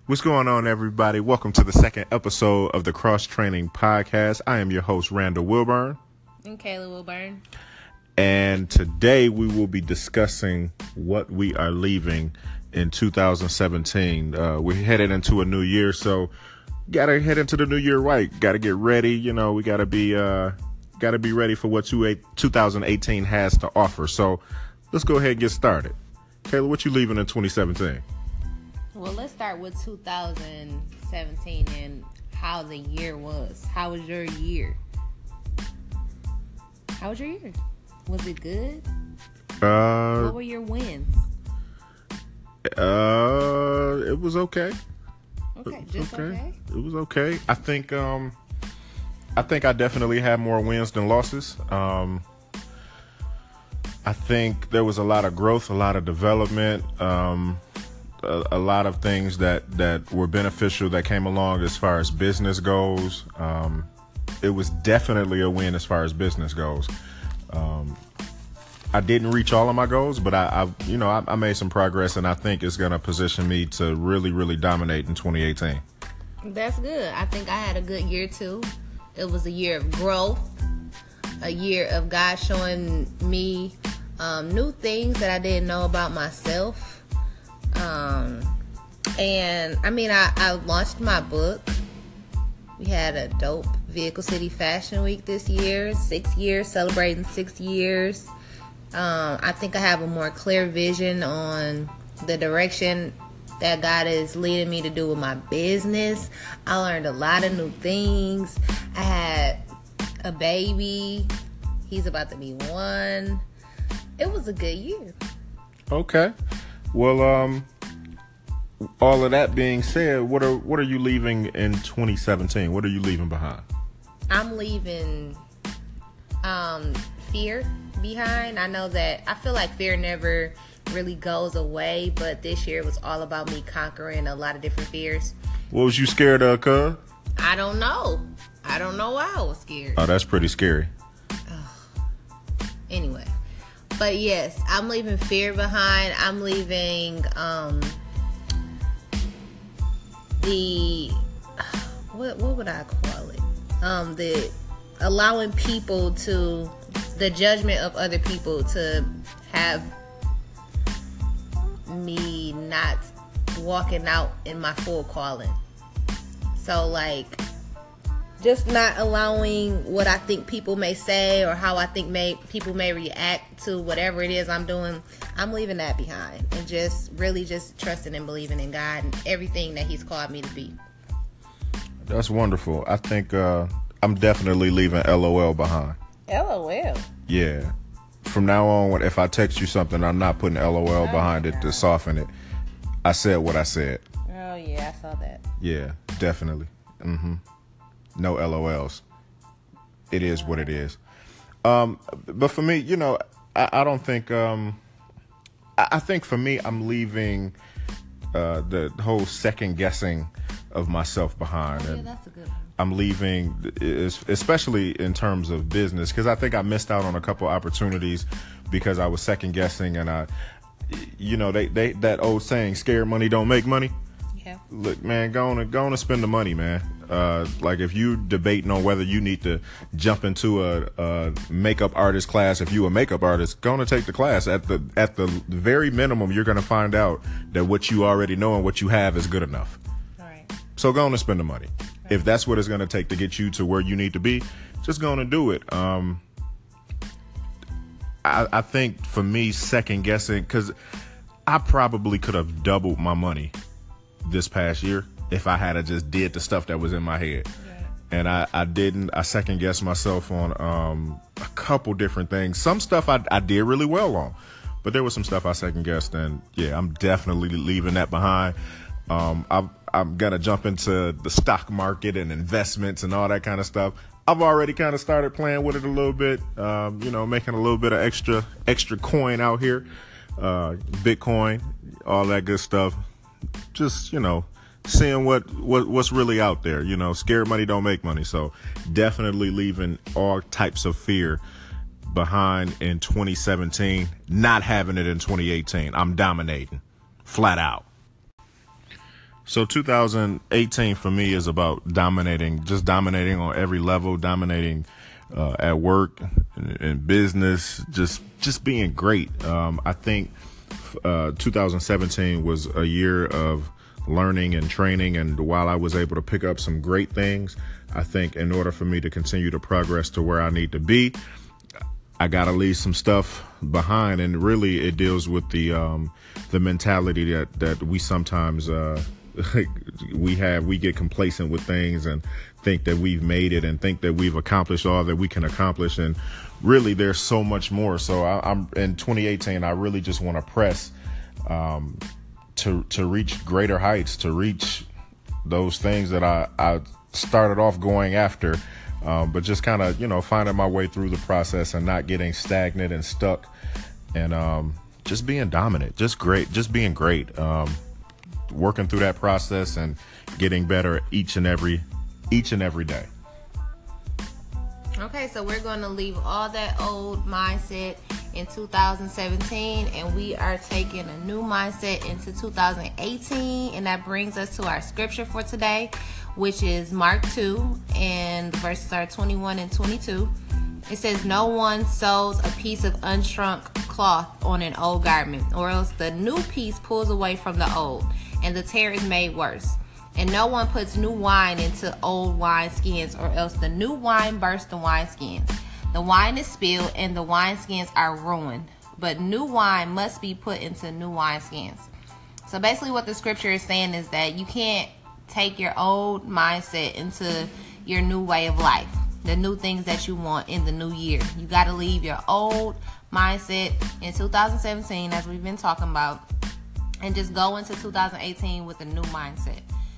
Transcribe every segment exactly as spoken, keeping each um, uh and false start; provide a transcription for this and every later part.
What's going on, everybody? Welcome to the second episode of the Cross Training Podcast. I am your host, Randall Wilburn. And Kayla Wilburn. And today we will be discussing what we are leaving in two thousand seventeen. Uh, we're headed into a new year, so gotta head into the new year right. Gotta get ready. You know, we gotta be uh, gotta be ready for what two thousand eighteen has to offer. So let's go ahead and get started. Kayla, what you leaving in twenty seventeen? Well, let's start with two thousand seventeen and how the year was. How was your year? How was your year? Was it good? Uh, what were your wins? Uh, it was okay. Okay, it was just okay. okay. It was okay. I think um, I think I definitely had more wins than losses. Um, I think there was a lot of growth, a lot of development. Um. A, a lot of things that, that were beneficial that came along as far as business goes. Um, it was definitely a win as far as business goes. Um, I didn't reach all of my goals, but I, I you know, I, I made some progress, and I think it's going to position me to really, really dominate in twenty eighteen. That's good. I think I had a good year too. It was a year of growth, a year of God showing me um, new things that I didn't know about myself. Um, and I mean, I, I launched my book. We had a dope Vehicle City Fashion Week this year, six years, celebrating six years. Um, I think I have a more clear vision on the direction that God is leading me to do with my business. I learned a lot of new things. I had a baby. He's about to be one. It was a good year. Okay. Well, um, all of that being said, what are what are you leaving in twenty seventeen? What are you leaving behind? I'm leaving um, fear behind. I know that I feel like fear never really goes away, but this year was all about me conquering a lot of different fears. What was you scared of, cuz? I don't know. I don't know why I was scared. Oh, that's pretty scary. Anyway. But yes, I'm leaving fear behind. I'm leaving um, the what what would I call it? Um, the allowing people to the judgment of other people to have me not walking out in my full calling. So like just not allowing what I think people may say or how I think may people may react to whatever it is I'm doing. I'm leaving that behind and just really just trusting and believing in God and everything that He's called me to be. That's wonderful. I think uh, I'm definitely leaving L O L behind. L O L? Yeah. From now on, if I text you something, I'm not putting L O L oh behind it to soften it. I said what I said. Oh, yeah, I saw that. Yeah, definitely. Mm-hmm. No L O Ls. It is what it is. Um, but for me, you know, I, I don't think. Um, I, I think for me, I'm leaving uh, the whole second guessing of myself behind. Oh, yeah, and that's a good one. I'm leaving, especially in terms of business, because I think I missed out on a couple opportunities because I was second guessing, and I, you know, they they that old saying, "Scared money don't make money." Yeah. Look, man, go on and go on and spend the money, man. Uh, like if you debating on whether you need to jump into a, a makeup artist class, if you a makeup artist, go on and take the class. At the at the very minimum, you're going to find out that what you already know and what you have is good enough. All right. So go on and spend the money. Right. If that's what it's going to take to get you to where you need to be, just go on and do it. Um, I, I think for me, second guessing, because I probably could have doubled my money this past year if I had just did the stuff that was in my head. Yeah. And I, I didn't. I second guessed myself on um, a couple different things. Some stuff I, I did really well on, but there was some stuff I second guessed, and yeah, I'm definitely leaving that behind. Um, I, I'm gonna jump into the stock market and investments and all that kind of stuff. I've already kind of started playing with it a little bit, um, you know, making a little bit of extra extra coin out here, uh, Bitcoin, all that good stuff. Just, you know, seeing what, what what's really out there. You know, scared money don't make money. So definitely leaving all types of fear behind in twenty seventeen, not having it in twenty eighteen. I'm dominating flat out. So two thousand eighteen for me is about dominating, just dominating on every level, dominating uh, at work, in, in business, just just being great. Um, I think uh, two thousand seventeen was a year of learning and training, and while I was able to pick up some great things, I think in order for me to continue to progress to where I need to be, I got to leave some stuff behind. And really it deals with the um, the mentality that, that we sometimes uh, we have. We get complacent with things and think that we've made it and think that we've accomplished all that we can accomplish. And really there's so much more. So I, I'm in twenty eighteen, I really just want to press um, to to reach greater heights, to reach those things that I, I started off going after. Um, but just kind of, you know, finding my way through the process and not getting stagnant and stuck, and um, just being dominant, just great, just being great, um, working through that process and getting better each and every, each and every day. Okay, so we're going to leave all that old mindset in two thousand seventeen, and we are taking a new mindset into two thousand eighteen, and that brings us to our scripture for today, which is Mark two, and the verses are twenty-one and twenty-two. It says, "No one sews a piece of unshrunk cloth on an old garment, or else the new piece pulls away from the old, and the tear is made worse. And no one puts new wine into old wineskins, or else the new wine bursts the wineskins. The wine is spilled, and the wineskins are ruined. But new wine must be put into new wineskins." So basically what the scripture is saying is that you can't take your old mindset into your new way of life, the new things that you want in the new year. You got to leave your old mindset in two thousand seventeen, as we've been talking about, and just go into two thousand eighteen with a new mindset.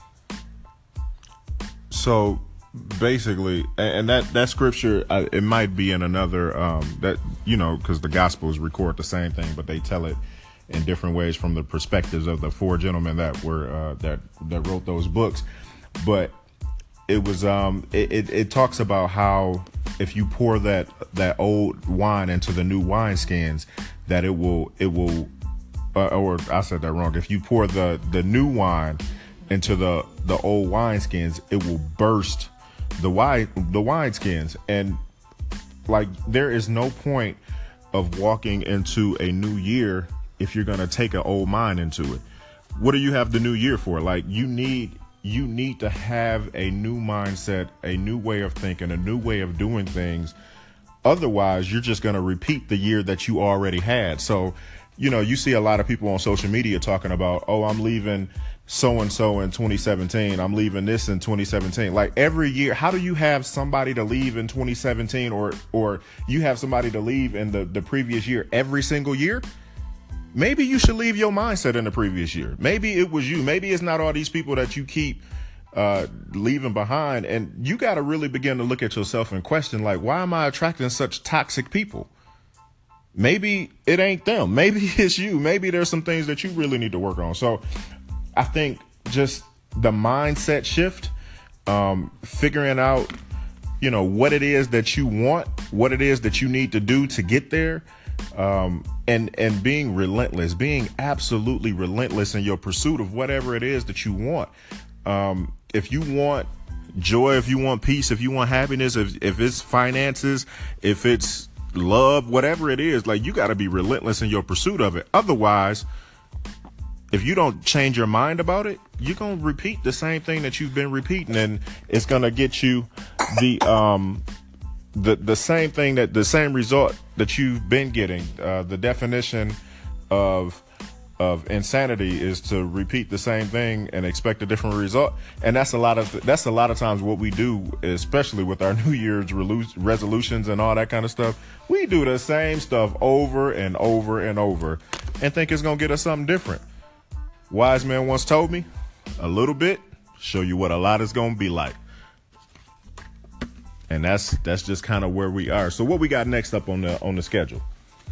So basically, and that, that scripture, uh, it might be in another, um, that, you know, because the Gospels record the same thing, but they tell it in different ways from the perspectives of the four gentlemen that were, uh, that, that wrote those books. But it was, um, it, it, it talks about how if you pour that, that old wine into the new wineskins, that it will, it will, uh, or I said that wrong. If you pour the, the new wine into the, the old wineskins, it will burst the wine, the wineskins. And like, there is no point of walking into a new year if you're going to take an old mind into it. What do you have the new year for? Like, you need, you need to have a new mindset, a new way of thinking, a new way of doing things. Otherwise, you're just going to repeat the year that you already had. So, you know, you see a lot of people on social media talking about, oh, I'm leaving so-and-so in twenty seventeen. I'm leaving this in twenty seventeen. Like, every year, how do you have somebody to leave in twenty seventeen, or, or you have somebody to leave in the, the previous year every single year? Maybe you should leave your mindset in the previous year. Maybe it was you. Maybe it's not all these people that you keep uh, leaving behind. And you got to really begin to look at yourself and question, like, why am I attracting such toxic people? Maybe it ain't them. Maybe it's you. Maybe there's some things that you really need to work on. So I think just the mindset shift, um, figuring out, you know, what it is that you want, what it is that you need to do to get there. Um, and, and being relentless, being absolutely relentless in your pursuit of whatever it is that you want. Um, if you want joy, if you want peace, if you want happiness, if, if it's finances, if it's love, whatever it is, like, you got to be relentless in your pursuit of it. Otherwise, if you don't change your mind about it, you're going to repeat the same thing that you've been repeating, and it's going to get you the, um, the, the same thing, that the same result that you've been getting. Uh, the definition of, of insanity is to repeat the same thing and expect a different result. And that's a lot of, that's a lot of times what we do, especially with our New Year's relu- resolutions and all that kind of stuff. We do the same stuff over and over and over and think it's going to get us something different. Wise man once told me, a little bit, show you what a lot is going to be like. And that's that's just kind of where we are. So what we got next up on the on the schedule?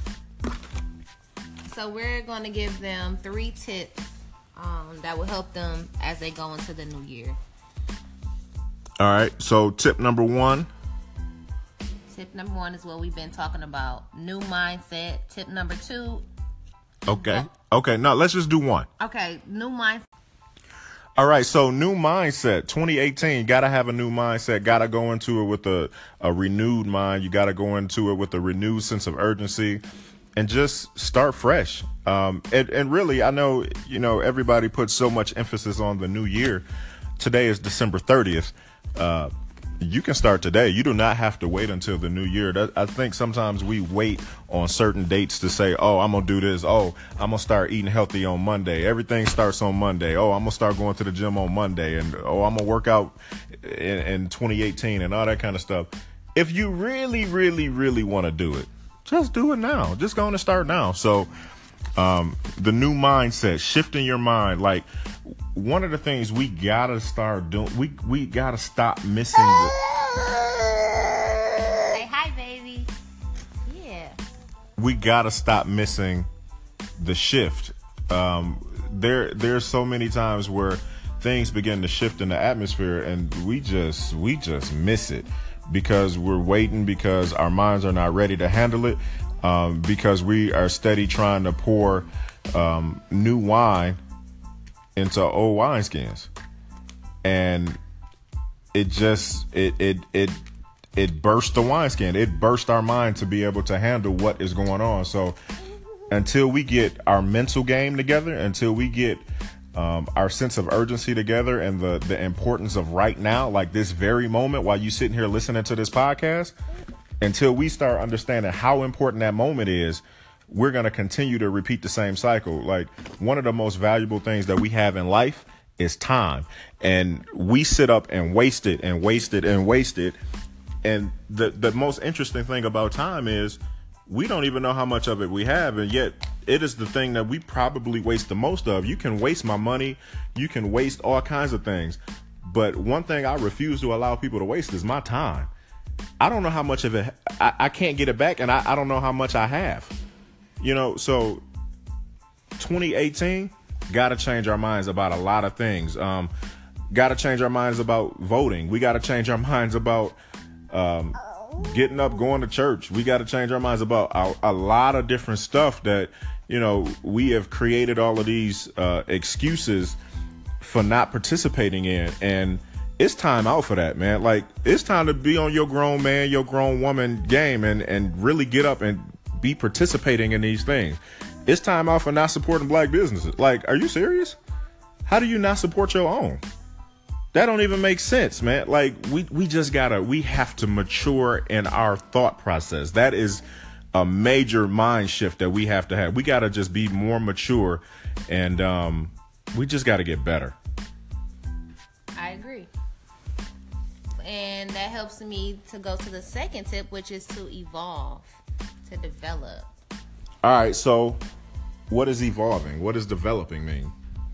So we're going to give them three tips um, that will help them as they go into the new year. All right. So tip number one. Tip number one is what we've been talking about. New mindset. Tip number two. Okay. Okay. Now let's just do one. Okay. New mindset. All right, so new mindset, twenty eighteen. Got to have a new mindset. Got to go into it with a, a renewed mind. You got to go into it with a renewed sense of urgency, and just start fresh. Um, and, and really, I know you know everybody puts so much emphasis on the new year. Today is December thirtieth. Uh, you can start today. You do not have to wait until the new year. That, I think sometimes we wait on certain dates to say, oh, I'm going to do this. Oh, I'm going to start eating healthy on Monday. Everything starts on Monday. Oh, I'm going to start going to the gym on Monday. And, oh, I'm going to work out in, in twenty eighteen and all that kind of stuff. If you really, really, really want to do it, just do it now. Just go and start now. So um, the new mindset, shifting your mind, like, one of the things we gotta start doing, we we gotta stop missing the. Say hi, baby. Yeah. We gotta stop missing the shift. Um, there there's so many times where things begin to shift in the atmosphere, and we just we just miss it because we're waiting, because our minds are not ready to handle it, um, because we are steady trying to pour um, new wine into old wineskins, and it just it it it it burst the wineskin. It burst our mind to be able to handle what is going on. So until we get our mental game together, until we get um, our sense of urgency together, and the the importance of right now, like this very moment while you sitting here listening to this podcast, until we start understanding how important that moment is, we're going to continue to repeat the same cycle. Like, one of the most valuable things that we have in life is time. And we sit up and waste it and waste it and waste it. And the, the most interesting thing about time is we don't even know how much of it we have. And yet it is the thing that we probably waste the most of. You can waste my money. You can waste all kinds of things. But one thing I refuse to allow people to waste is my time. I don't know how much of it, I, I can't get it back. And I, I don't know how much I have. You know, so twenty eighteen, got to change our minds about a lot of things. Um, got to change our minds about voting. We got to change our minds about um, getting up, going to church. We got to change our minds about a, a lot of different stuff that, you know, we have created all of these uh, excuses for not participating in. And it's time out for that, man. Like, it's time to be on your grown man, your grown woman game, and, and really get up and be participating in these things. It's time out for not supporting black businesses. Like, are you serious? How do you not support your own? That don't even make sense, man. Like, we, we just gotta, we have to mature in our thought process. That is a major mind shift that we have to have. We gotta just be more mature, and um, we just gotta get better. I agree. And that helps me to go to the second tip, which is to evolve. To develop. All right, so what is evolving? What does developing mean?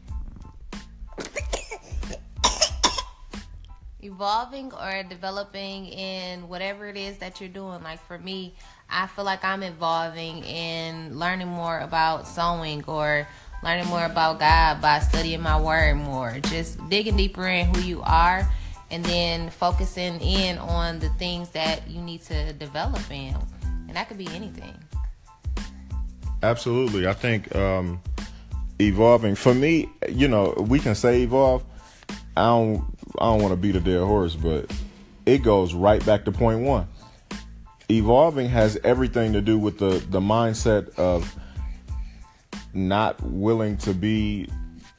Evolving or developing in whatever it is that you're doing. Like, for me, I feel like I'm evolving in learning more about sewing, or learning more about God by studying my word more. Just digging deeper in who you are, and then focusing in on the things that you need to develop in. And that could be anything. Absolutely. I think um, evolving, for me, you know, we can say evolve. I don't, I don't want to beat a dead horse, but it goes right back to point one. Evolving has everything to do with the, the mindset of not willing to be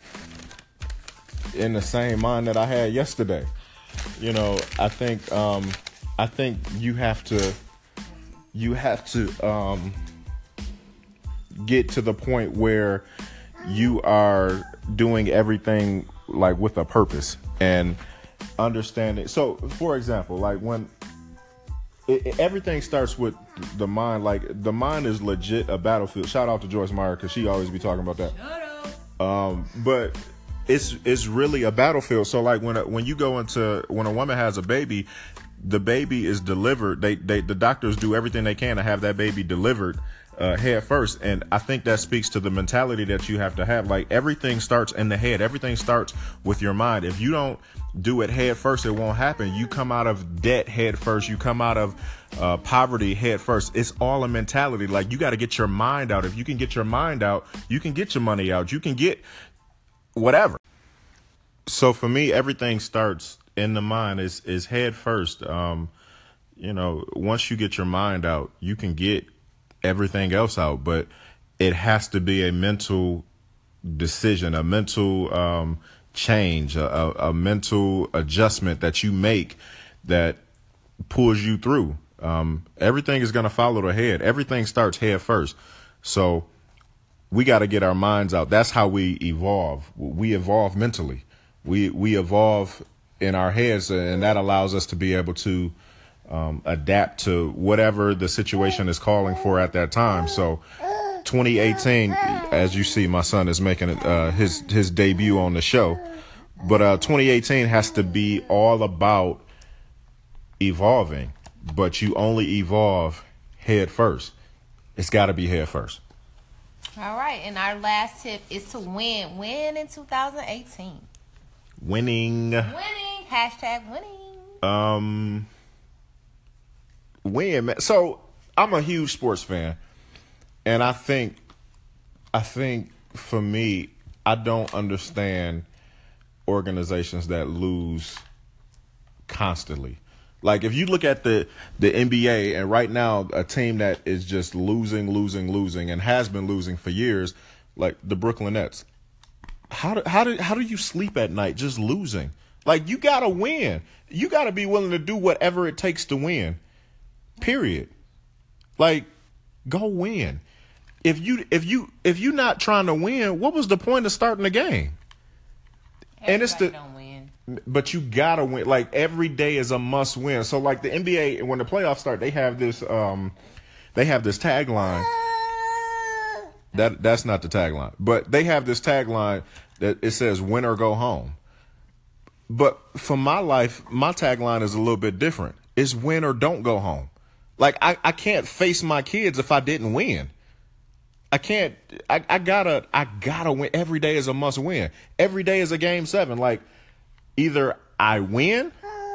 in the same mind that I had yesterday. You know, I think, um, I think you have to, you have to um, get to the point where you are doing everything like with a purpose and understanding. So, for example, like when it, it, everything starts with the mind, like the mind is legit a battlefield. Shout out to Joyce Meyer, because she always be talking about that. Shut up. Um, but it's it's really a battlefield. So, like when a, when you go into when a woman has a baby, the baby is delivered. They, they, the doctors do everything they can to have that baby delivered uh, head first. And I think that speaks to the mentality that you have to have. Like, everything starts in the head. Everything starts with your mind. If you don't do it head first, it won't happen. You come out of debt head first. You come out of uh, poverty head first. It's all a mentality. Like, you got to get your mind out. If you can get your mind out, you can get your money out. You can get whatever. So for me, everything starts in the mind. Is is head first. Um, you know, once you get your mind out, you can get everything else out. But it has to be a mental decision, a mental um, change, a, a, a mental adjustment that you make that pulls you through. Um, everything is going to follow the head. Everything starts head first. So we got to get our minds out. That's how we evolve. We evolve mentally. We we evolve in our heads, and that allows us to be able to um, adapt to whatever the situation is calling for at that time. So twenty eighteen, as you see, my son is making uh, his his debut on the show. But uh, twenty eighteen has to be all about evolving. But you only evolve head first. It's got to be head first. All right, and our last tip is to win. Win in two thousand eighteen. Winning. Winning. Hashtag winning. Um, win, man. So I'm a huge sports fan, and I think, I think for me, I don't understand organizations that lose constantly. Like if you look at the the N B A, and right now a team that is just losing, losing, losing, and has been losing for years, like the Brooklyn Nets. How do how do how do you sleep at night just losing? Like you gotta win. You gotta be willing to do whatever it takes to win. Period. Like go win. If you if you if you're not trying to win, what was the point of starting the game? Everybody and it's the don't win. But you gotta win. Like every day is a must win. So like the N B A, when the playoffs start, they have this um they have this tagline. That that's not the tagline. But they have this tagline that it says win or go home. But for my life, my tagline is a little bit different. It's win or don't go home. Like I, I can't face my kids if I didn't win. I can't I, I gotta I gotta win. Every day is a must win. Every day is a game seven. Like either I win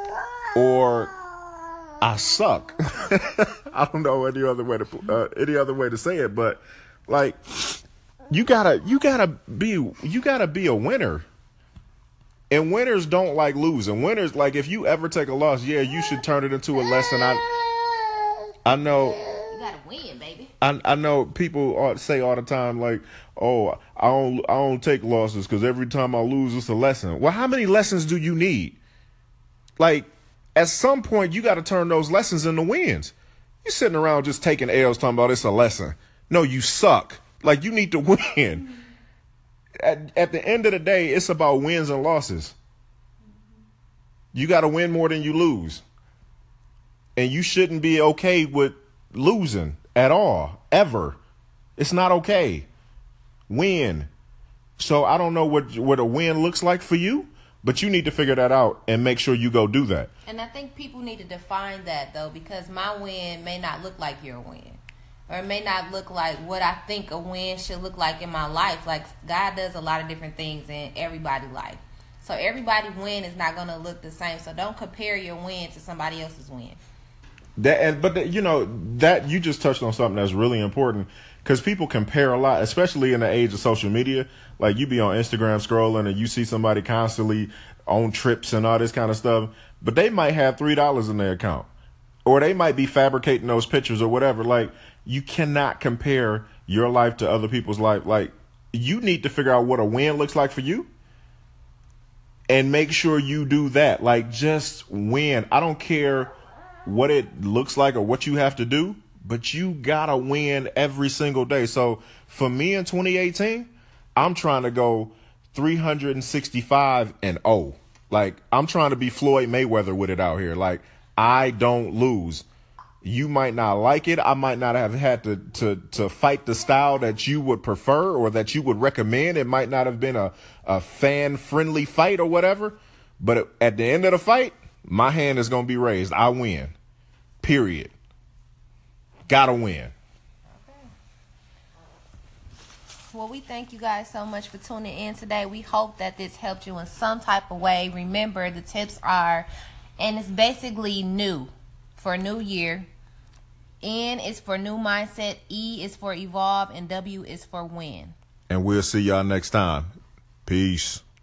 or I suck. I don't know any other way to uh, any other way to say it, but like you gotta you gotta be you gotta be a winner. And winners don't like losing. Winners, like if you ever take a loss, yeah, you should turn it into a lesson. I I know. You gotta win, baby. I I know people say all the time like, oh, I don't I don't take losses because every time I lose, it's a lesson. Well, how many lessons do you need? Like, at some point, you got to turn those lessons into wins. You're sitting around just taking L's talking about it's a lesson. No, you suck. Like, you need to win. At, at the end of the day, it's about wins and losses. You got to win more than you lose. And you shouldn't be okay with losing at all, ever. It's not okay. Win. So I don't know what what a win looks like for you, but you need to figure that out and make sure you go do that. And I think people need to define that, though, because my win may not look like your win. Or it may not look like what I think a win should look like in my life. Like, God does a lot of different things in everybody's life. So everybody's win is not going to look the same. So don't compare your win to somebody else's win. That, and, but, the, you know, that you just touched on something that's really important. Because people compare a lot, especially in the age of social media. Like, you be on Instagram scrolling and you see somebody constantly on trips and all this kind of stuff. But they might have three dollars in their account. Or they might be fabricating those pictures or whatever. Like, you cannot compare your life to other people's life. Like, you need to figure out what a win looks like for you. And make sure you do that. Like, just win. I don't care what it looks like or what you have to do. But you gotta win every single day. So for me in twenty eighteen, I'm trying to go three hundred sixty-five and oh. Like, I'm trying to be Floyd Mayweather with it out here. Like, I don't lose. You might not like it. I might not have had to, to, to fight the style that you would prefer or that you would recommend. It might not have been a, a fan-friendly fight or whatever. But at the end of the fight, my hand is going to be raised. I win. Period. Gotta win. Okay. Well, we thank you guys so much for tuning in today. We hope that this helped you in some type of way. Remember, the tips are, and it's basically new for a new year. N is for new mindset, E is for evolve, and W is for win. And we'll see y'all next time. Peace.